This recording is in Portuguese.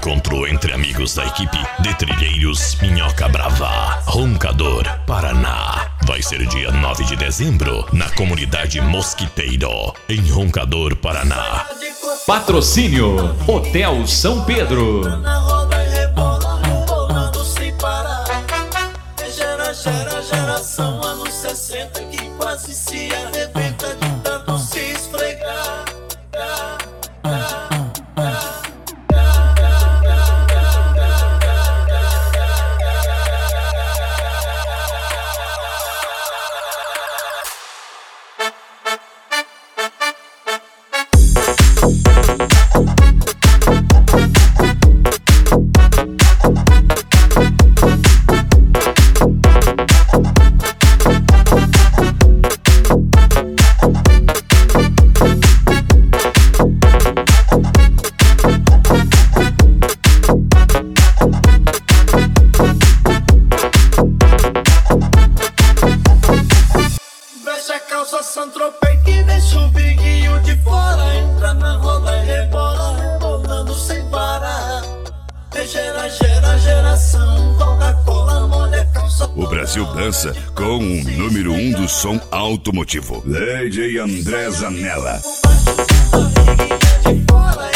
Encontro entre amigos da equipe de trilheiros Minhoca Brava, Roncador, Paraná. Vai ser dia 9 de dezembro, na comunidade Mosquiteiro, em Roncador, Paraná. Patrocínio Hotel São Pedro. Geração anos 60 que quase se arrebenta de tanto se esfregar. Santropei que deixa o biguinho de fora. Entra na roda e rebola, rebolando sem parar. Geração, Coca-Cola, molha calça. O Brasil dança com o número 1 do som automotivo, Lady André Zanella. De fora.